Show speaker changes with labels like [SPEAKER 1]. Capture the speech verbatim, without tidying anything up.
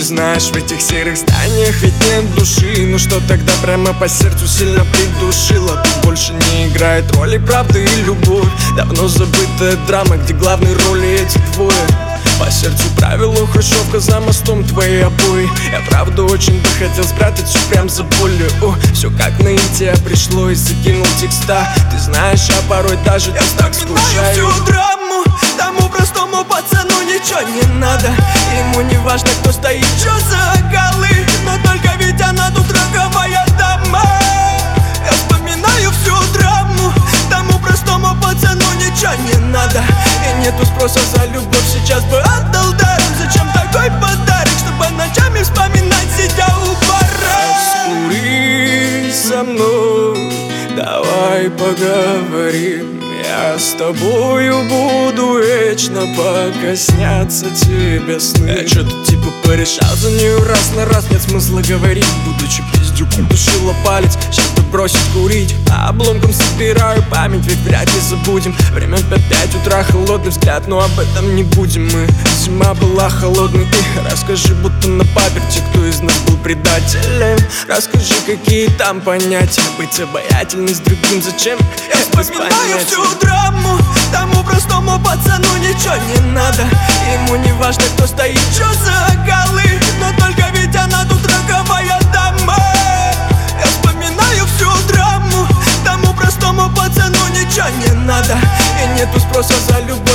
[SPEAKER 1] знаешь, в этих серых зданиях ведь нет души. Ну что тогда прямо по сердцу сильно придушило? Тут больше не играет роли правда и любовь. Давно забытая драма, где главные роли эти двое. По сердцу правило хрущевка, за мостом твои обои. Я правда очень бы хотел спрятать все прям за болью. О, все как наитие пришло и закинул текста. Ты знаешь, а порой даже я так скучаю.
[SPEAKER 2] Всю драму тому простому пацану ничего не надо. Ему не важно, кто стоит, что за голы. Но только ведь она тут роковая дама. Я вспоминаю всю драму тому простому пацану ничего не надо. И нету спроса за любовь, сейчас бы отдал даром. Зачем такой подарок, чтобы ночами вспоминать, сидя у бара?
[SPEAKER 1] Раскури со мной, давай поговорим. Я с тобою буду вечно, пока снятся тебе сны. Я что-то типа порешал за нее раз на раз. Нет смысла говорить, будучи пиздюком душила палец. Сейчас бы бросить курить, а обломком собираю память, ведь вряд ли забудем. Время по пять утра, холодный взгляд, но об этом не будем мы. Зима была холодной, и расскажи, будто на паперти, кто из нас был предателем. Расскажи, какие там понятия, быть обаятельной с другим зачем?
[SPEAKER 2] Я вспоминаю всю драму тому простому пацану ничего не надо. Ему не важно, кто стоит, что за голы. Но только ведь она тут роковая дама. Я вспоминаю всю драму тому простому пацану ничего не надо. И нету спроса за любовь,